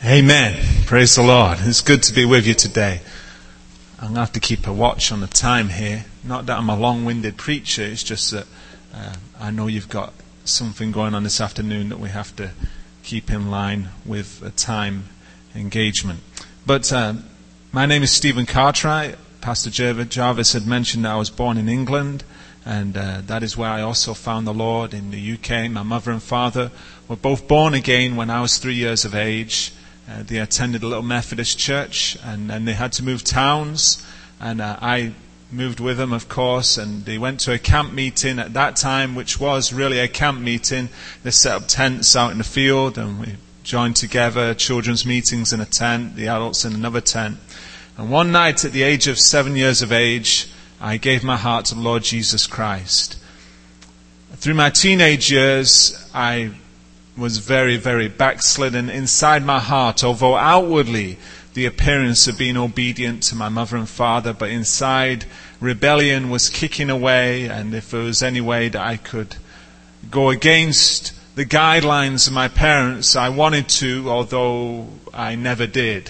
Amen. Praise the Lord. It's good to be with you today. I'm going to have to keep a watch on the time here. Not that I'm a long-winded preacher, it's just that I know you've got something going on this afternoon that we have to keep in line with a time engagement. But my name is Stephen Cartwright. Pastor Jarvis had mentioned that I was born in England, and that is where I also found the Lord, in the UK. My mother and father were both born again when I was 3 years of age. They attended a little Methodist church, and then they had to move towns, and I moved with them, of course, and they went to a camp meeting at that time, which was really a camp meeting. They set up tents out in the field, and we joined together, children's meetings in a tent, the adults in another tent. And one night at the age of 7 years of age, I gave my heart to the Lord Jesus Christ. Through my teenage years, I was very, very backslidden inside my heart, although outwardly the appearance of being obedient to my mother and father, but inside rebellion was kicking away, and if there was any way that I could go against the guidelines of my parents, I wanted to, although I never did.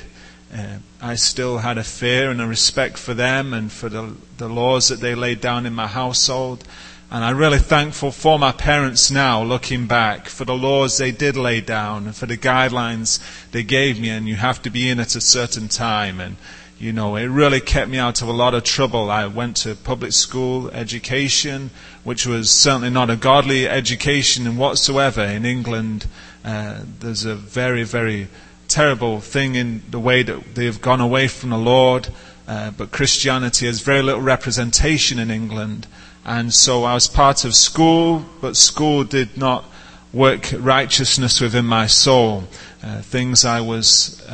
I still had a fear and a respect for them and for the laws that they laid down in my household. And I'm really thankful for my parents now, looking back, for the laws they did lay down and for the guidelines they gave me. And you have to be in at a certain time. And, you know, it really kept me out of a lot of trouble. I went to public school education, which was certainly not a godly education whatsoever. In England, there's a very, very terrible thing in the way that they've gone away from the Lord. But Christianity has very little representation in England. And so I was part of school, but school did not work righteousness within my soul. Things I was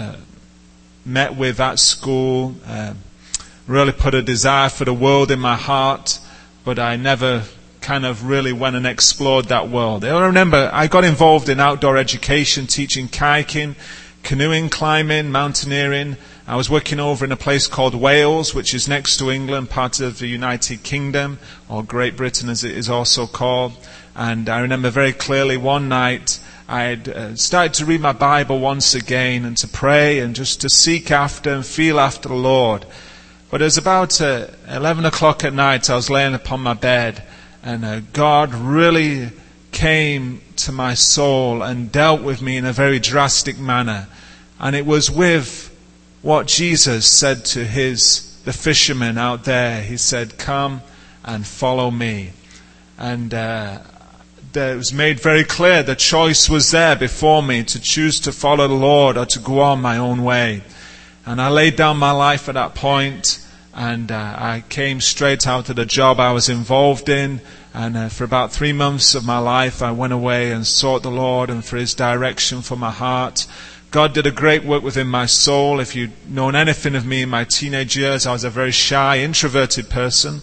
met with at school really put a desire for the world in my heart, but I never kind of really went and explored that world. I remember I got involved in outdoor education, teaching kayaking, canoeing, climbing, mountaineering. I was working over in a place called Wales, which is next to England, part of the United Kingdom, or Great Britain as it is also called. And I remember very clearly one night I had started to read my Bible once again and to pray and just to seek after and feel after the Lord. But it was about 11 o'clock at night. I was laying upon my bed, and God really came to my soul and dealt with me in a very drastic manner. And it was with what Jesus said to the fishermen out there. He said, "Come and follow me." And it was made very clear the choice was there before me to choose to follow the Lord or to go on my own way. And I laid down my life at that point, and I came straight out of the job I was involved in. And for about 3 months of my life, I went away and sought the Lord and for His direction for my heart. God did a great work within my soul. If you'd known anything of me in my teenage years, I was a very shy, introverted person.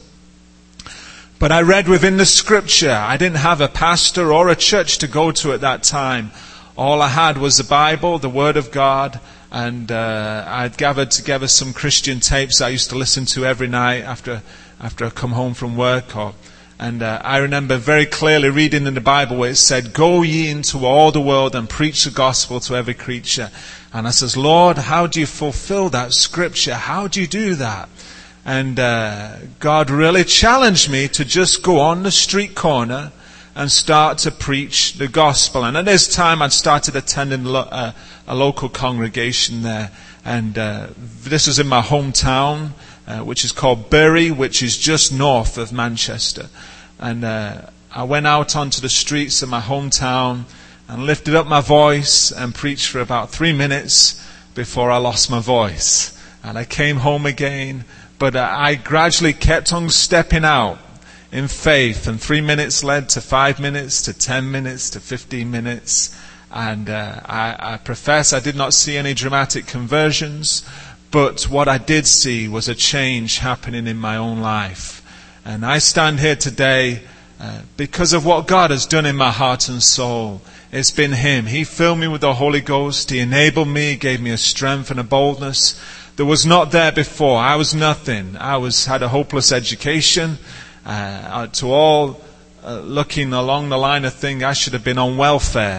But I read within the Scripture. I didn't have a pastor or a church to go to at that time. All I had was the Bible, the Word of God, and I'd gathered together some Christian tapes I used to listen to every night after I come home from work. And I remember very clearly reading in the Bible where it said, "Go ye into all the world and preach the gospel to every creature." And I says, "Lord, how do you fulfill that scripture? How do you do that?" And God really challenged me to just go on the street corner and start to preach the gospel. And at this time I'd started attending a local congregation there. And this was in my hometown, which is called Bury, which is just north of Manchester. And I went out onto the streets of my hometown and lifted up my voice and preached for about 3 minutes before I lost my voice. And I came home again, but I gradually kept on stepping out in faith, and 3 minutes led to 5 minutes, to 10 minutes, to 15 minutes. And I profess I did not see any dramatic conversions, but what I did see was a change happening in my own life. And I stand here today because of what God has done in my heart and soul. It's been Him. He filled me with the Holy Ghost. He enabled me, gave me a strength and a boldness that was not there before. I was nothing. I had a hopeless education. To all looking along the line of things, I should have been on welfare.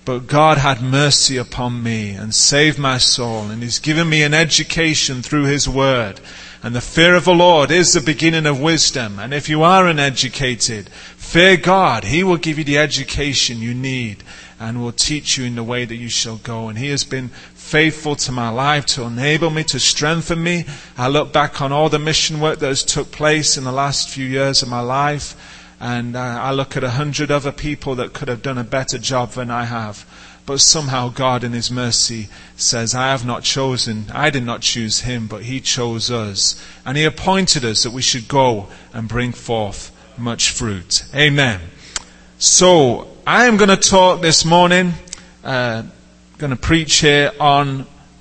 But God had mercy upon me and saved my soul, and He's given me an education through His Word. And the fear of the Lord is the beginning of wisdom. And if you are uneducated, fear God. He will give you the education you need and will teach you in the way that you shall go. And He has been faithful to my life to enable me, to strengthen me. I look back on all the mission work that has took place in the last few years of my life, and I look at 100 other people that could have done a better job than I have. But somehow God in His mercy says, I did not choose him, but He chose us. And He appointed us that we should go and bring forth much fruit. Amen. So, I am going to talk this morning, going to preach here on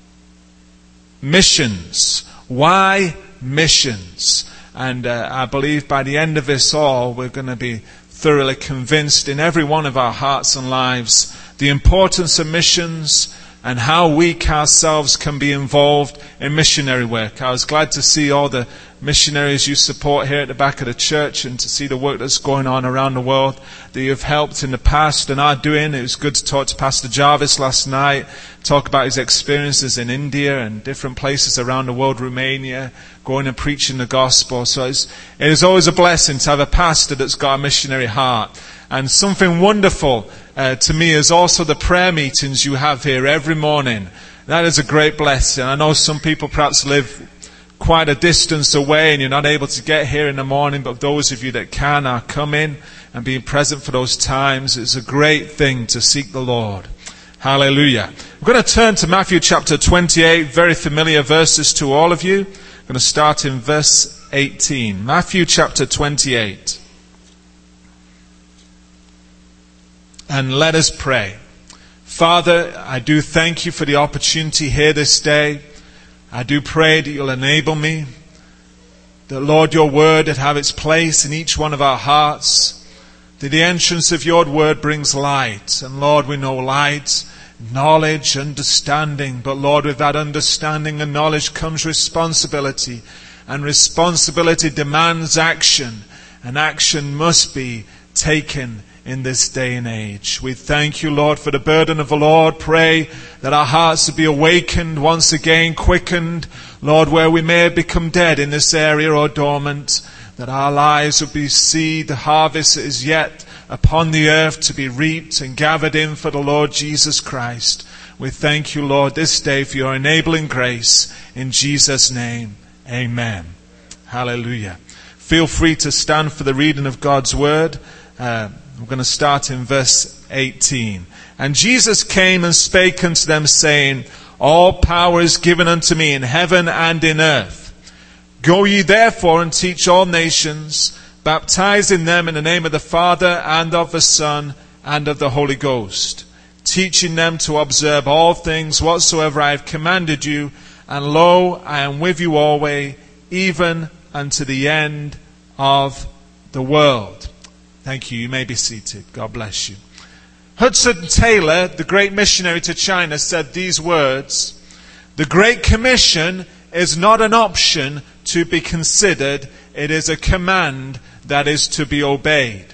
missions. Why missions? And I believe by the end of this all, we're going to be thoroughly convinced in every one of our hearts and lives the importance of missions and how we ourselves can be involved in missionary work. I was glad to see all the missionaries you support here at the back of the church and to see the work that's going on around the world that you've helped in the past and are doing. It was good to talk to Pastor Jarvis last night, talk about his experiences in India and different places around the world, Romania, going and preaching the gospel. So it is always a blessing to have a pastor that's got a missionary heart. And something wonderful to me is also the prayer meetings you have here every morning. That is a great blessing. I know some people perhaps live quite a distance away and you're not able to get here in the morning, but those of you that can are coming and being present for those times. It's a great thing to seek the Lord. Hallelujah. We're going to turn to Matthew chapter 28, very familiar verses to all of you. I'm going to start in verse 18. Matthew chapter 28. And let us pray. Father, I do thank You for the opportunity here this day. I do pray that You'll enable me, that Lord, Your word would have its place in each one of our hearts, that the entrance of Your word brings light. And Lord, we know light, knowledge, understanding. But Lord, with that understanding and knowledge comes responsibility. And responsibility demands action. And action must be taken in this day and age. We thank You, Lord, for the burden of the Lord. Pray that our hearts will be awakened once again, quickened, Lord, where we may have become dead in this area or dormant, that our lives will be seed, the harvest that is yet upon the earth to be reaped and gathered in for the Lord Jesus Christ. We thank You, Lord, this day for Your enabling grace. In Jesus' name, amen. Hallelujah. Feel free to stand for the reading of God's word. We're going to start in verse 18. And Jesus came and spake unto them, saying, All power is given unto me in heaven and in earth. Go ye therefore and teach all nations, baptizing them in the name of the Father and of the Son and of the Holy Ghost, teaching them to observe all things whatsoever I have commanded you. And lo, I am with you always, even unto the end of the world. Thank you. You may be seated. God bless you. Hudson Taylor, the great missionary to China, said these words: The Great Commission is not an option to be considered. It is a command that is to be obeyed.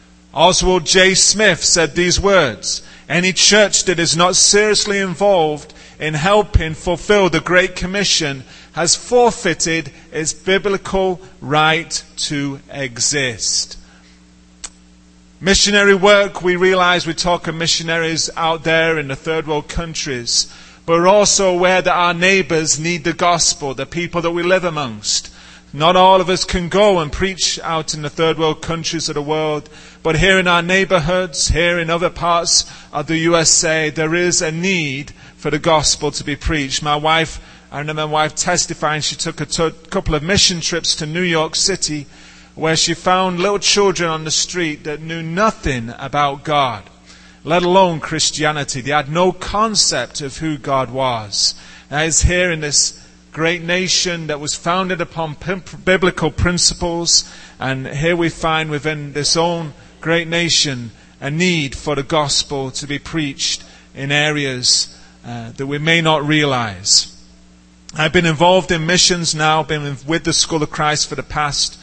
Oswald J. Smith said these words: Any church that is not seriously involved in helping fulfill the Great Commission has forfeited its biblical right to exist. Missionary work, we realize we talk of missionaries out there in the third world countries, but we're also aware that our neighbors need the gospel, the people that we live amongst. Not all of us can go and preach out in the third world countries of the world, but here in our neighborhoods, here in other parts of the USA, there is a need for the gospel to be preached. I remember my wife testifying, she took a couple of mission trips to New York City, where she found little children on the street that knew nothing about God, let alone Christianity. They had no concept of who God was. That is here in this great nation that was founded upon biblical principles, and here we find within this own great nation a need for the gospel to be preached in areas that we may not realize. I've been involved in missions now, been with the School of Christ for the past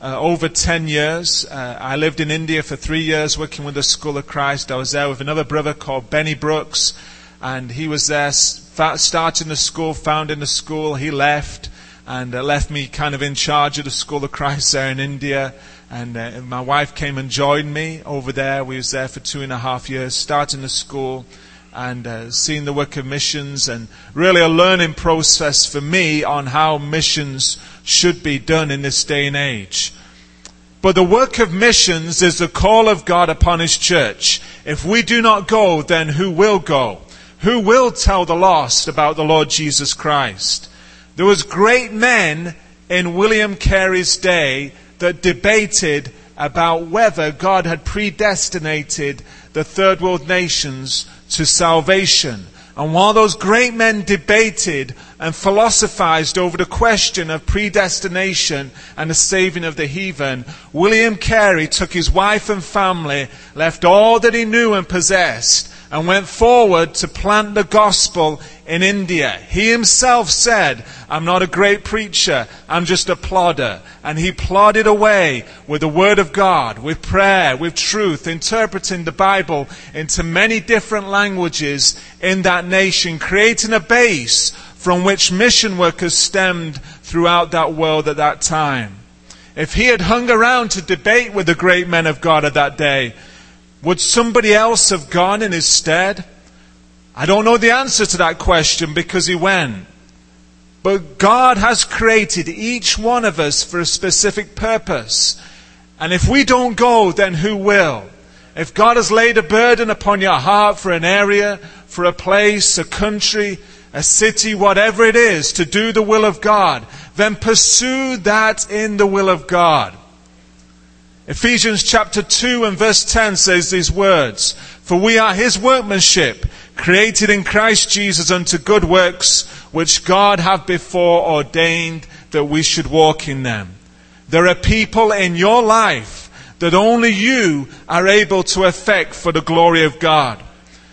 over 10 years. I lived in India for 3 years working with the School of Christ. I was there with another brother called Benny Brooks, and he was there starting the school, founding the school. He left and left me kind of in charge of the School of Christ there in India. And my wife came and joined me over there. We was there for 2.5 years, starting the school and seeing the work of missions, and really a learning process for me on how missions should be done in this day and age. But the work of missions is the call of God upon His church. If we do not go, then who will go? Who will tell the lost about the Lord Jesus Christ? There was great men in William Carey's day that debated about whether God had predestinated the third world nations to salvation. And while those great men debated and philosophized over the question of predestination and the saving of the heathen, William Carey took his wife and family, left all that he knew and possessed, and went forward to plant the gospel in India. He himself said, I'm not a great preacher, I'm just a plodder. And he plodded away with the Word of God, with prayer, with truth, interpreting the Bible into many different languages in that nation, creating a base from which mission workers stemmed throughout that world at that time. If he had hung around to debate with the great men of God of that day, would somebody else have gone in his stead? I don't know the answer to that question because he went. But God has created each one of us for a specific purpose. And if we don't go, then who will? If God has laid a burden upon your heart for an area, for a place, a country, a city, whatever it is, to do the will of God, then pursue that in the will of God. Ephesians chapter 2 and verse 10 says these words, For we are His workmanship, created in Christ Jesus unto good works, which God hath before ordained that we should walk in them. There are people in your life that only you are able to affect for the glory of God.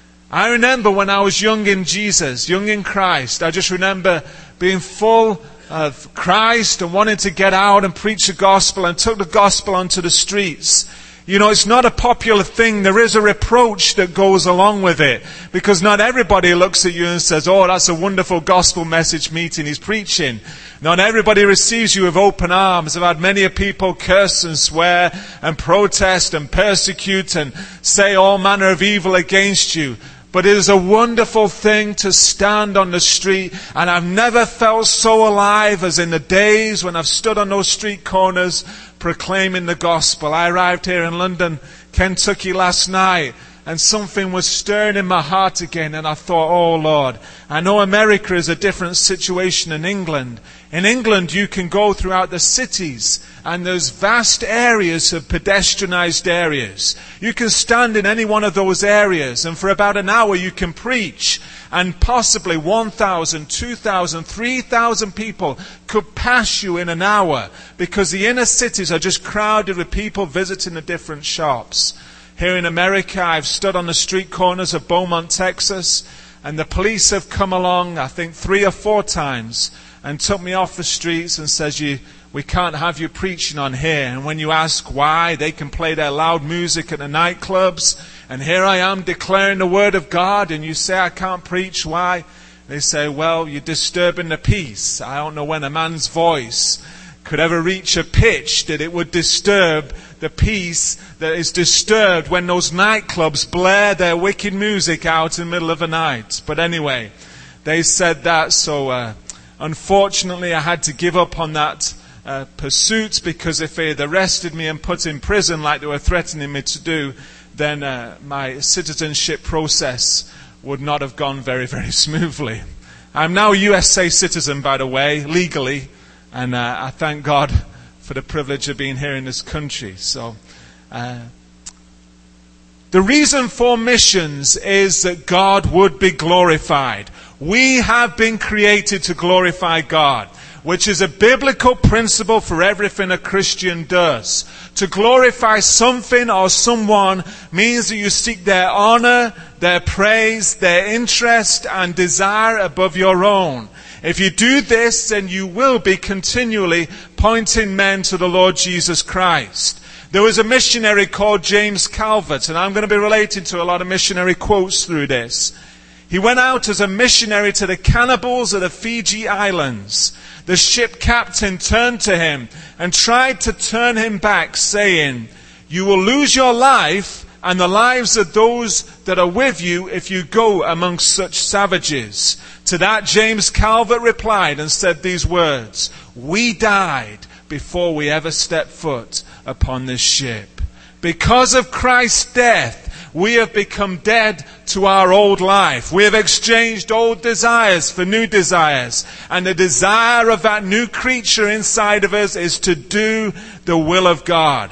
I remember when I was young in Jesus, young in Christ, I just remember being full of Christ and wanting to get out and preach the gospel, and took the gospel onto the streets. You know, it's not a popular thing. There is a reproach that goes along with it, because not everybody looks at you and says, oh, that's a wonderful gospel message meeting he's preaching. Not everybody receives you with open arms. I've had many people curse and swear and protest and persecute and say all manner of evil against you. But it is a wonderful thing to stand on the street, and I've never felt so alive as in the days when I've stood on those street corners proclaiming the gospel. I arrived here in London, Kentucky last night, and something was stirring in my heart again, and I thought, oh Lord, I know America is a different situation than England. In England, you can go throughout the cities, and there's vast areas of pedestrianized areas. You can stand in any one of those areas, and for about an hour you can preach, and possibly 1,000, 2,000, 3,000 people could pass you in an hour, because the inner cities are just crowded with people visiting the different shops. Here in America, I've stood on the street corners of Beaumont, Texas, and the police have come along, I think 3 or 4 times, and took me off the streets and says, we can't have you preaching on here. And when you ask why, they can play their loud music at the nightclubs, and here I am declaring the word of God, and you say I can't preach. Why? They say, well, you're disturbing the peace. I don't know when a man's voice could ever reach a pitch that it would disturb the peace that is disturbed when those nightclubs blare their wicked music out in the middle of the night. But anyway, they said that, so unfortunately I had to give up on that pursuit, because if they had arrested me and put in prison like they were threatening me to do, then my citizenship process would not have gone very, very smoothly. I'm now a USA citizen, by the way, legally, and I thank God for the privilege of being here in this country. So, the reason for missions is that God would be glorified. We have been created to glorify God. which is a biblical principle for everything a Christian does. To glorify something or someone means that you seek their honor, their praise, their interest and desire above your own. If you do this, then you will be continually pointing men to the Lord Jesus Christ. There was a missionary called James Calvert, and I'm going to be relating to a lot of missionary quotes through this. He went out as a missionary to the cannibals of the Fiji Islands. The ship captain turned to him and tried to turn him back, saying, "You will lose your life and the lives of those that are with you if you go amongst such savages." To that James Calvert replied and said these words, "We died before we ever stepped foot upon this ship. Because of Christ's death, we have become dead to our old life. We have exchanged old desires for new desires. And the desire of that new creature inside of us is to do the will of God."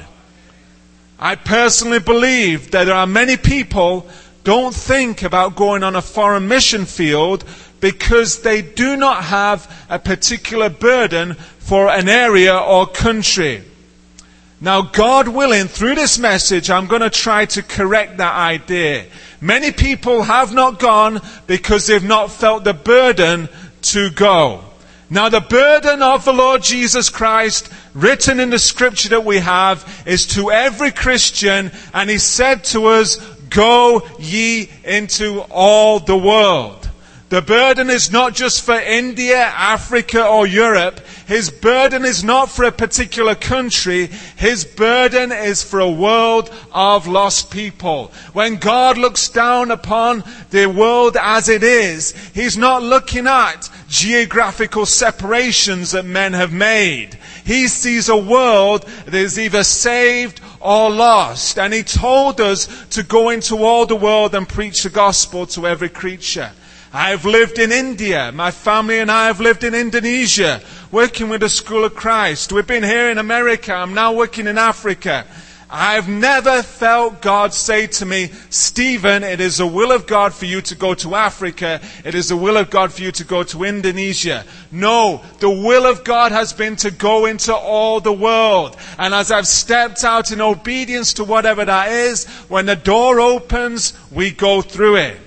I personally believe that there are many people don't think about going on a foreign mission field because they do not have a particular burden for an area or country. Now, God willing, through this message, I'm going to try to correct that idea. Many people have not gone because they've not felt the burden to go. Now, the burden of the Lord Jesus Christ, written in the scripture that we have, is to every Christian, and He said to us, "Go ye into all the world." The burden is not just for India, Africa, or Europe. His burden is not for a particular country. His burden is for a world of lost people. When God looks down upon the world as it is, He's not looking at geographical separations that men have made. He sees a world that is either saved or lost. And He told us to go into all the world and preach the gospel to every creature. I've lived in India. My family and I have lived in Indonesia, working with the School of Christ. We've been here in America. I'm now working in Africa. I've never felt God say to me, "Stephen, it is the will of God for you to go to Africa. It is the will of God for you to go to Indonesia." No, the will of God has been to go into all the world. And as I've stepped out in obedience to whatever that is, when the door opens, we go through it.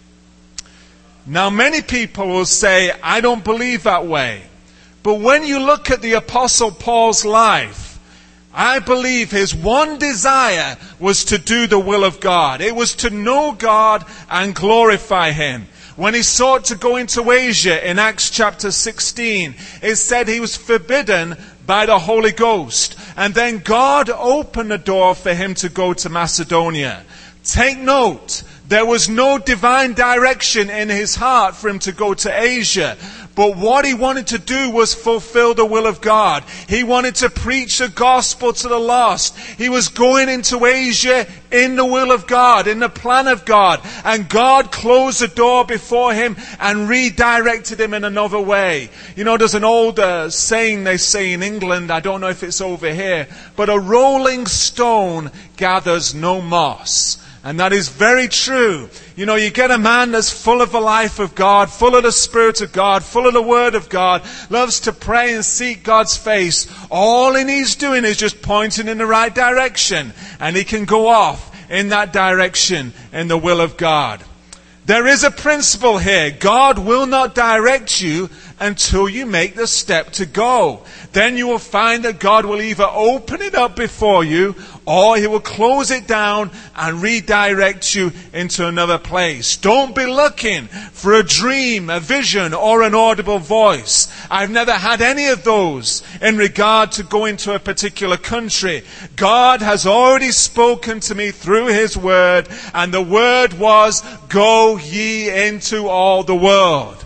Now, many people will say, "I don't believe that way." But when you look at the Apostle Paul's life, I believe his one desire was to do the will of God. It was to know God and glorify Him. When he sought to go into Asia in Acts chapter 16, it said he was forbidden by the Holy Ghost. And then God opened the door for him to go to Macedonia. Take note, there was no divine direction in his heart for him to go to Asia. But what he wanted to do was fulfill the will of God. He wanted to preach the gospel to the lost. He was going into Asia in the will of God, in the plan of God. And God closed the door before him and redirected him in another way. You know, there's an old saying they say in England, I don't know if it's over here, but a rolling stone gathers no moss. And that is very true. You know, you get a man that's full of the life of God, full of the Spirit of God, full of the Word of God, loves to pray and seek God's face. All he needs doing is just pointing in the right direction. And he can go off in that direction in the will of God. There is a principle here. God will not direct you until you make the step to go. Then you will find that God will either open it up before you or He will close it down and redirect you into another place. Don't be looking for a dream, a vision, or an audible voice. I've never had any of those in regard to going to a particular country. God has already spoken to me through His Word, and the Word was, "Go ye into all the world."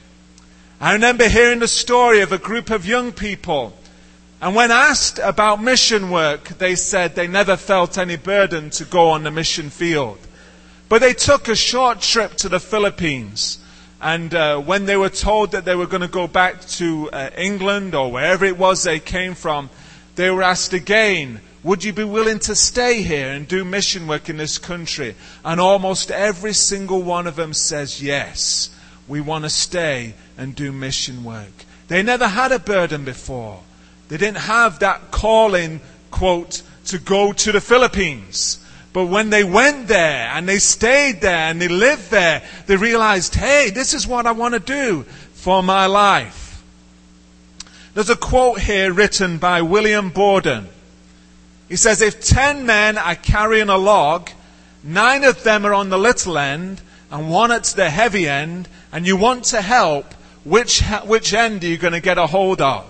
I remember hearing the story of a group of young people. And when asked about mission work, they said they never felt any burden to go on the mission field. But they took a short trip to the Philippines. And when they were told that they were going to go back to England or wherever it was they came from, they were asked again, "Would you be willing to stay here and do mission work in this country?" And almost every single one of them says, "Yes, we want to stay and do mission work." They never had a burden before. They didn't have that calling, quote, to go to the Philippines. But when they went there and they stayed there and they lived there, they realized, hey, this is what I want to do for my life. There's a quote here written by William Borden. He says, if 10 men are carrying a log, 9 of them are on the little end and 1 at the heavy end, and you want to help, which end are you going to get a hold of?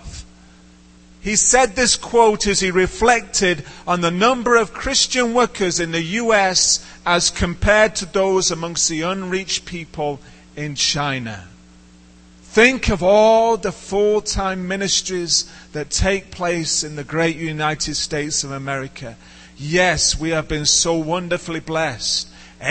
He said this quote as he reflected on the number of Christian workers in the U.S. as compared to those amongst the unreached people in China. Think of all the full-time ministries that take place in the great United States of America. Yes, we have been so wonderfully blessed.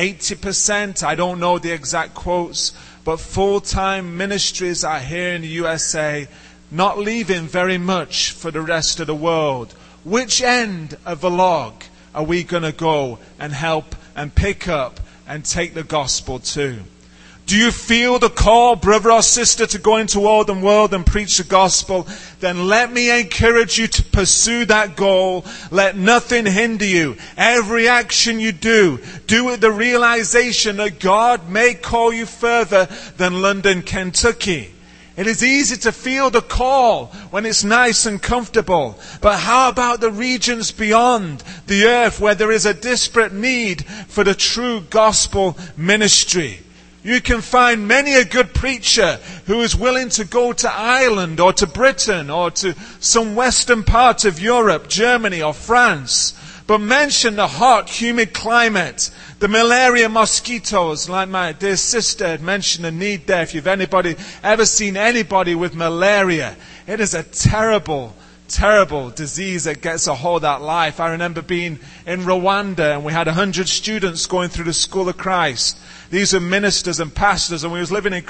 80%, I don't know the exact quotes, but full-time ministries are here in the USA, not leaving very much for the rest of the world. Which end of the log are we going to go and help and pick up and take the gospel to? Do you feel the call, brother or sister, to go into all the world and preach the gospel? Then let me encourage you to pursue that goal. Let nothing hinder you. Every action you do with the realization that God may call you further than London, Kentucky. It is easy to feel the call when it's nice and comfortable. But how about the regions beyond the earth where there is a desperate need for the true gospel ministry? You can find many a good preacher who is willing to go to Ireland or to Britain or to some western part of Europe, Germany or France. But mention the hot, humid climate, the malaria mosquitoes, like my dear sister had mentioned the need there. If you've ever seen anybody with malaria, it is a terrible disease that gets a hold of life. I remember being in Rwanda and we had 100 students going through the School of Christ. These are ministers and pastors, and we was living in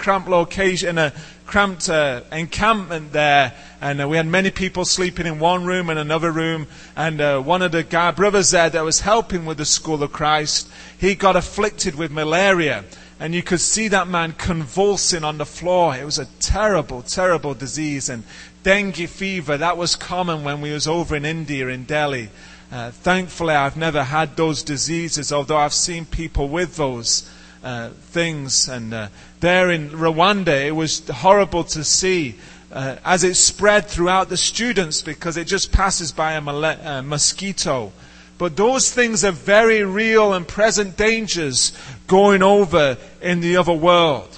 a cramped encampment there, and we had many people sleeping in one room and another room, and one of the brothers there that was helping with the School of Christ, he got afflicted with malaria, and you could see that man convulsing on the floor. It was a terrible disease. And dengue fever, that was common when we was over in India, in Delhi. Thankfully, I've never had those diseases, although I've seen people with those things. And there in Rwanda, it was horrible to see as it spread throughout the students because it just passes by a mosquito. But those things are very real and present dangers going over in the other world.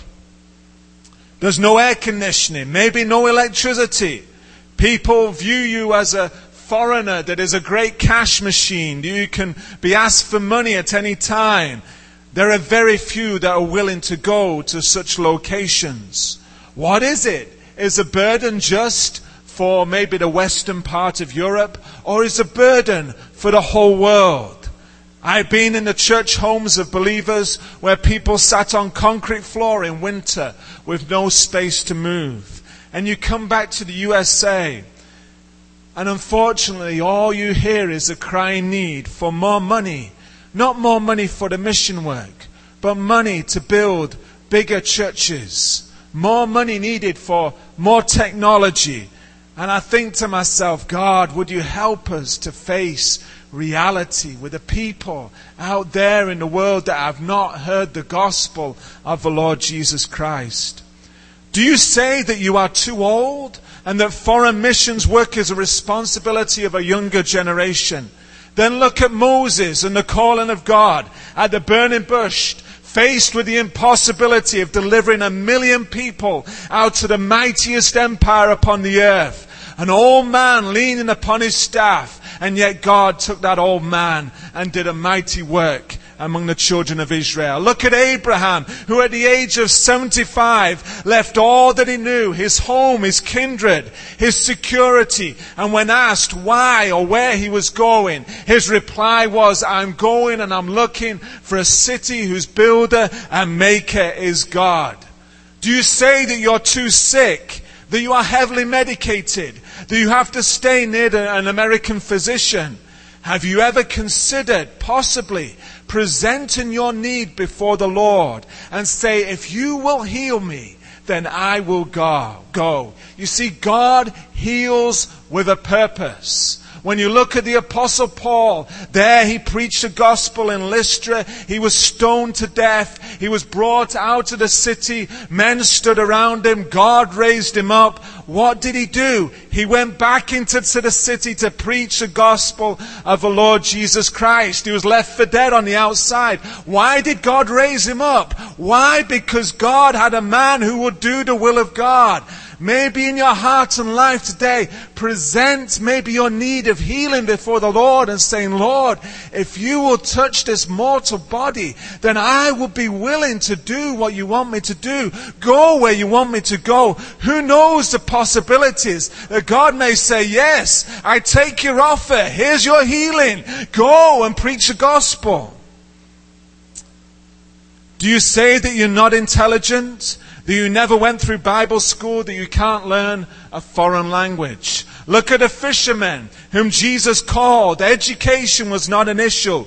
There's no air conditioning, maybe no electricity. People view you as a foreigner that is a great cash machine. You can be asked for money at any time. There are very few that are willing to go to such locations. What is it? Is a burden just for maybe the western part of Europe, or is a burden for the whole world? I've been in the church homes of believers where people sat on concrete floor in winter with no space to move. And you come back to the USA, and unfortunately all you hear is a crying need for more money. Not more money for the mission work, but money to build bigger churches. More money needed for more technology. And I think to myself, God, would you help us to face reality with the people out there in the world that have not heard the gospel of the Lord Jesus Christ? Do you say that you are too old and that foreign missions work is a responsibility of a younger generation? Then look at Moses and the calling of God at the burning bush, faced with the impossibility of delivering 1 million people out to the mightiest empire upon the earth. An old man leaning upon his staff, and yet God took that old man and did a mighty work among the children of Israel. Look at Abraham, who at the age of 75 left all that he knew, his home, his kindred, his security. And when asked why or where he was going, his reply was, I'm going and I'm looking for a city whose builder and maker is God. Do you say that you're too sick, that you are heavily medicated, that you have to stay near an American physician? Have you ever considered possibly presenting your need before the Lord and say, if you will heal me, then I will go. You see, God heals with a purpose. When you look at the Apostle Paul, there he preached the gospel in Lystra. He was stoned to death. He was brought out of the city. Men stood around him. God raised him up. What did he do? He went back into the city to preach the gospel of the Lord Jesus Christ. He was left for dead on the outside. Why did God raise him up? Why? Because God had a man who would do the will of God. Maybe in your heart and life today, present maybe your need of healing before the Lord and saying, Lord, if you will touch this mortal body, then I will be willing to do what you want me to do. Go where you want me to go. Who knows the possibilities that God may say, yes, I take your offer. Here's your healing. Go and preach the gospel. Do you say that you're not intelligent? That you never went through Bible school, that you can't learn a foreign language? Look at a fisherman whom Jesus called. Education was not an issue.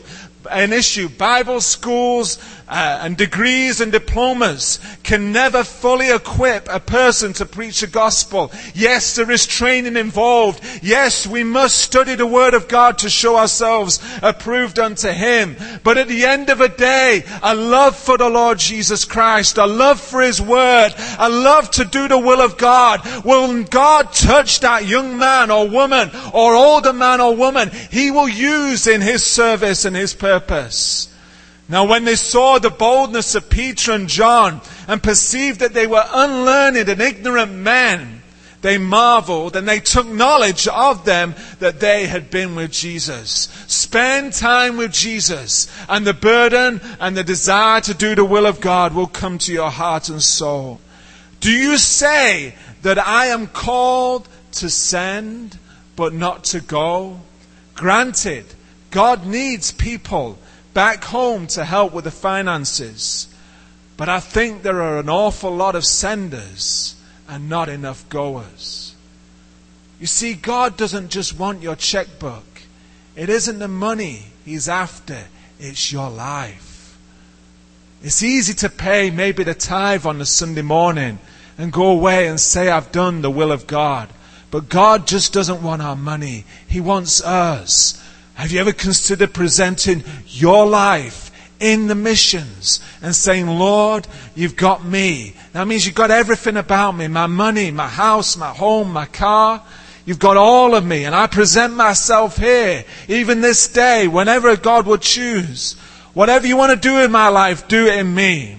Bible schools and degrees and diplomas can never fully equip a person to preach the gospel. Yes, there is training involved. Yes, we must study the Word of God to show ourselves approved unto Him. But at the end of the day, a love for the Lord Jesus Christ, a love for His Word, a love to do the will of God. Will God touch that young man or woman or older man or woman? He will use in His service and His purpose. Now when they saw the boldness of Peter and John and perceived that they were unlearned and ignorant men, they marveled and they took knowledge of them that they had been with Jesus. Spend time with Jesus and the burden and the desire to do the will of God will come to your heart and soul. Do you say that I am called to send but not to go? Granted, God needs people back home to help with the finances. But I think there are an awful lot of senders and not enough goers. You see, God doesn't just want your checkbook. It isn't the money He's after. It's your life. It's easy to pay maybe the tithe on a Sunday morning and go away and say, I've done the will of God. But God just doesn't want our money. He wants us. Have you ever considered presenting your life in the missions and saying, Lord, you've got me. That means you've got everything about me, my money, my house, my home, my car. You've got all of me, and I present myself here, even this day, whenever God would choose. Whatever you want to do in my life, do it in me.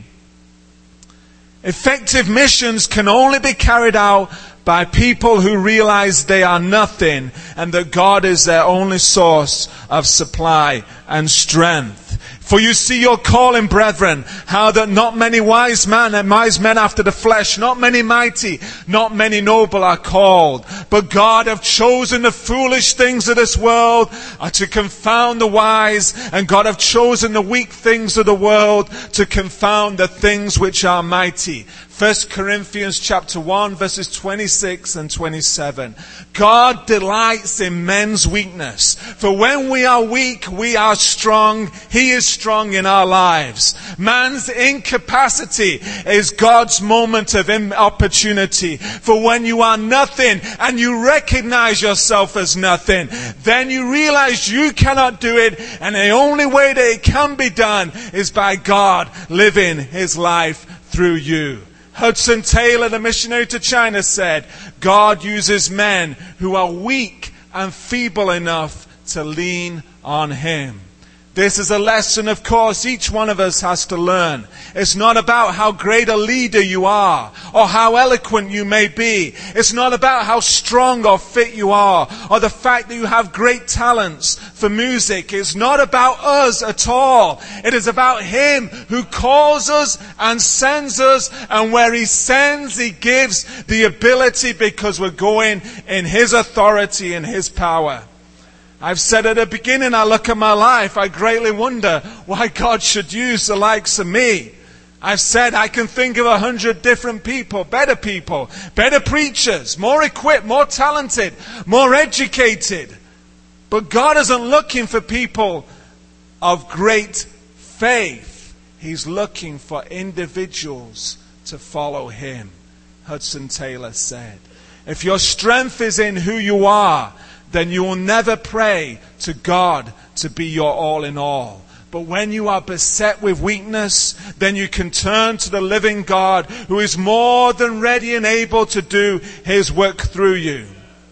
Effective missions can only be carried out by people who realize they are nothing and that God is their only source of supply and strength. For you see your calling, brethren, how that not many wise men after the flesh, not many mighty, not many noble are called. But God hath chosen the foolish things of this world to confound the wise, and God hath chosen the weak things of the world to confound the things which are mighty. 1 Corinthians chapter 1 verses 26 and 27. God delights in men's weakness. For when we are weak, we are strong. He is strong in our lives. Man's incapacity is God's moment of opportunity. For when you are nothing and you recognize yourself as nothing, then you realize you cannot do it, and the only way that it can be done is by God living His life through you. Hudson Taylor, the missionary to China, said, God uses men who are weak and feeble enough to lean on Him. This is a lesson, of course, each one of us has to learn. It's not about how great a leader you are or how eloquent you may be. It's not about how strong or fit you are or the fact that you have great talents for music. It's not about us at all. It is about Him who calls us and sends us, and where He sends, He gives the ability because we're going in His authority and His power. I've said at the beginning, I look at my life, I greatly wonder why God should use the likes of me. I've said I can think of 100 different people, better preachers, more equipped, more talented, more educated. But God isn't looking for people of great faith. He's looking for individuals to follow Him. Hudson Taylor said. If your strength is in who you are, then you will never pray to God to be your all in all. But when you are beset with weakness, then you can turn to the living God who is more than ready and able to do His work through you.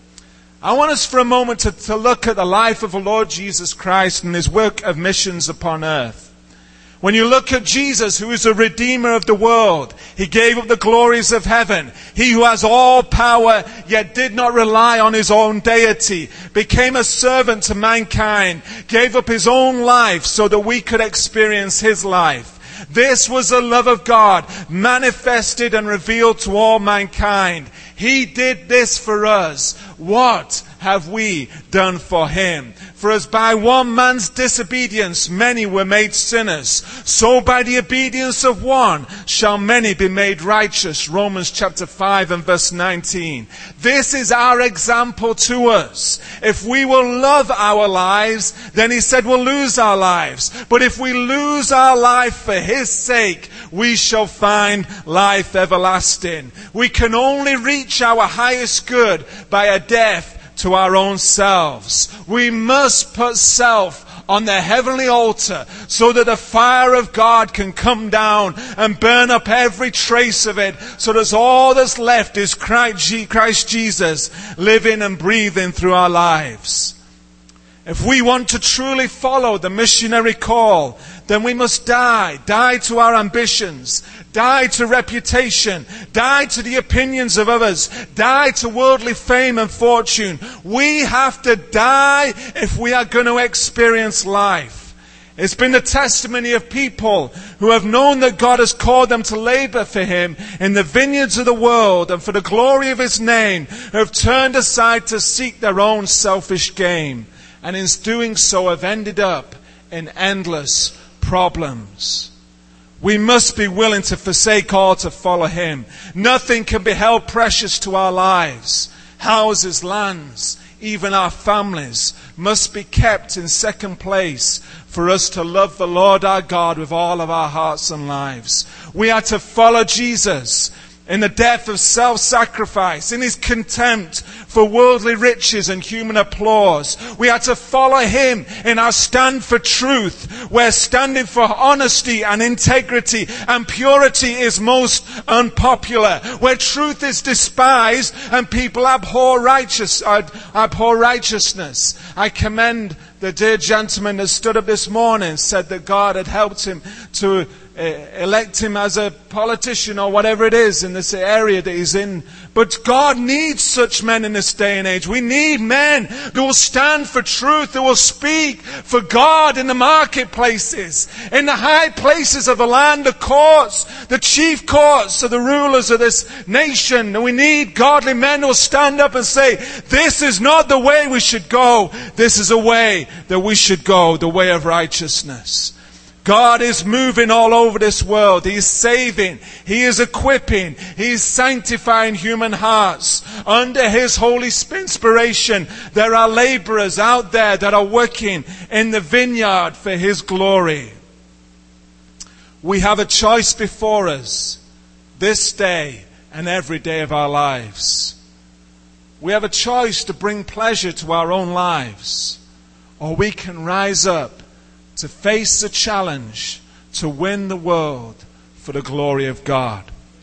I want us for a moment to look at the life of the Lord Jesus Christ and His work of missions upon earth. When you look at Jesus, who is the Redeemer of the world, He gave up the glories of heaven. He who has all power, yet did not rely on His own deity, became a servant to mankind, gave up His own life so that we could experience His life. This was the love of God manifested and revealed to all mankind. He did this for us. What have we done for Him? For as by one man's disobedience many were made sinners, so by the obedience of one shall many be made righteous. Romans chapter 5 and verse 19. This is our example to us. If we will love our lives, then He said we'll lose our lives. But if we lose our life for His sake, we shall find life everlasting. We can only reach our highest good by a death to our own selves. We must put self on the heavenly altar so that the fire of God can come down and burn up every trace of it, so that all that's left is Christ Jesus living and breathing through our lives. If we want to truly follow the missionary call, then we must die to our ambitions, die to reputation, die to the opinions of others, die to worldly fame and fortune. We have to die if we are going to experience life. It's been the testimony of people who have known that God has called them to labor for Him in the vineyards of the world and for the glory of His name, who have turned aside to seek their own selfish gain, and in doing so have ended up in endless problems. We must be willing to forsake all to follow Him. Nothing can be held precious to our lives. Houses, lands, even our families must be kept in second place for us to love the Lord our God with all of our hearts and lives. We are to follow Jesus in the death of self-sacrifice, in His contempt for worldly riches and human applause. We are to follow Him in our stand for truth, where standing for honesty and integrity and purity is most unpopular, where truth is despised and people abhor righteousness. I commend the dear gentleman that stood up this morning, said that God had helped him to elect him as a politician or whatever it is in this area that he's in. But God needs such men in this day and age. We need men who will stand for truth, who will speak for God in the marketplaces, in the high places of the land, the courts, the chief courts of the rulers of this nation. And we need godly men who will stand up and say, this is not the way we should go. This is a way that we should go, the way of righteousness. God is moving all over this world. He is saving. He is equipping. He is sanctifying human hearts. Under His holy inspiration, there are laborers out there that are working in the vineyard for His glory. We have a choice before us this day and every day of our lives. We have a choice to bring pleasure to our own lives, or we can rise up to face the challenge to win the world for the glory of God.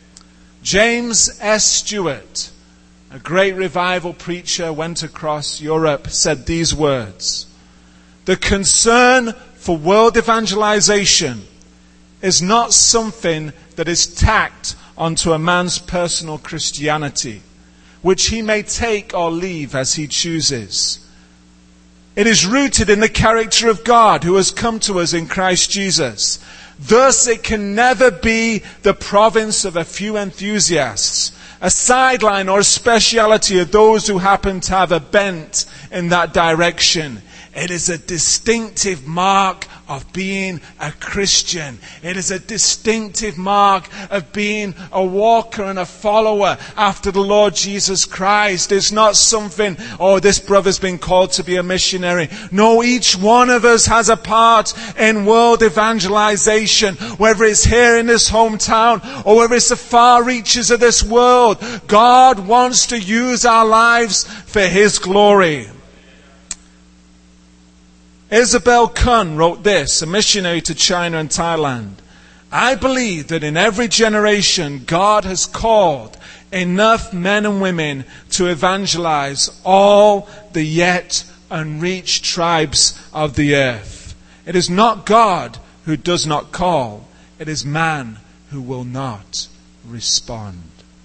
James S. Stewart, a great revival preacher, went across Europe, said these words: the concern for world evangelization is not something that is tacked onto a man's personal Christianity, which he may take or leave as he chooses. It is rooted in the character of God who has come to us in Christ Jesus. Thus, it can never be the province of a few enthusiasts, a sideline or a speciality of those who happen to have a bent in that direction. It is a distinctive mark of being a Christian. It is a distinctive mark of being a walker and a follower after the Lord Jesus Christ. It's not something, oh, this brother's been called to be a missionary. No, each one of us has a part in world evangelization, whether it's here in this hometown or whether it's the far reaches of this world. God wants to use our lives for His glory. Isabel Kun wrote this, a missionary to China and Thailand. I believe that in every generation God has called enough men and women to evangelize all the yet unreached tribes of the earth. It is not God who does not call. It is man who will not respond.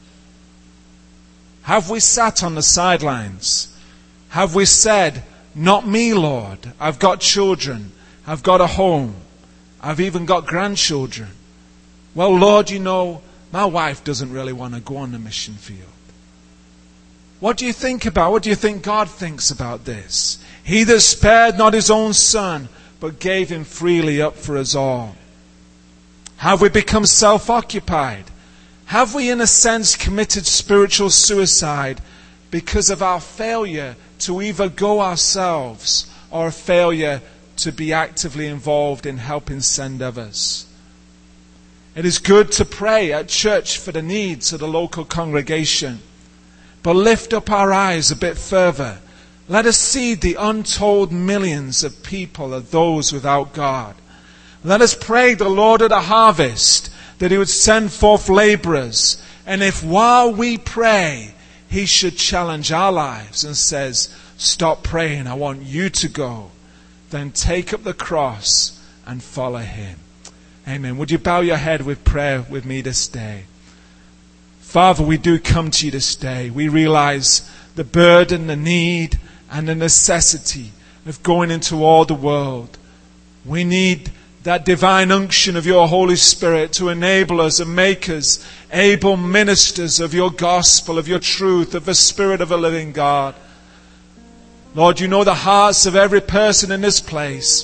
Have we sat on the sidelines? Have we said, not me, Lord. I've got children. I've got a home. I've even got grandchildren. Well, Lord, you know, my wife doesn't really want to go on the mission field. What do you think about? What do you think God thinks about this? He that spared not His own Son, but gave Him freely up for us all. Have we become self-occupied? Have we, in a sense, committed spiritual suicide because of our failure to either go ourselves or a failure to be actively involved in helping send others? It is good to pray at church for the needs of the local congregation, but lift up our eyes a bit further. Let us see the untold millions of people, of those without God. Let us pray the Lord of the harvest that He would send forth laborers, and if while we pray He should challenge our lives and says, stop praying, I want you to go, then take up the cross and follow Him. Amen. Would you bow your head with prayer with me this day? Father, we do come to you this day. We realize the burden, the need, and the necessity of going into all the world. We need that divine unction of your Holy Spirit to enable us and make us able ministers of your gospel, of your truth, of the Spirit of a living God. Lord, you know the hearts of every person in this place.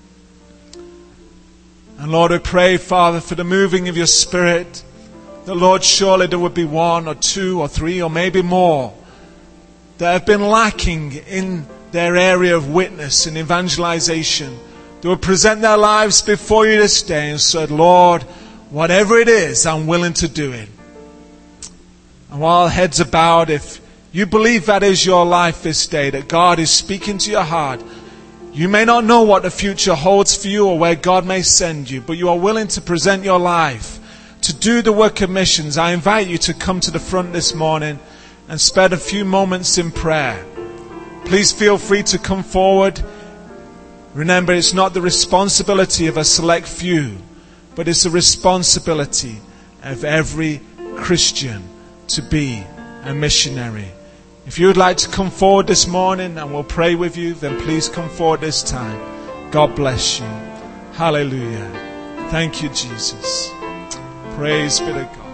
And Lord, we pray, Father, for the moving of your Spirit, that Lord, surely there would be one or two or three or maybe more that have been lacking in their area of witness and evangelization. They would present their lives before you this day and said, Lord, whatever it is, I'm willing to do it. And while heads are bowed, if you believe that is your life this day, that God is speaking to your heart, you may not know what the future holds for you or where God may send you, but you are willing to present your life to do the work of missions. I invite you to come to the front this morning and spend a few moments in prayer. Please feel free to come forward. Remember, it's not the responsibility of a select few, but it's the responsibility of every Christian to be a missionary. If you would like to come forward this morning and we'll pray with you, then please come forward this time. God bless you. Hallelujah. Thank you, Jesus. Praise be to God.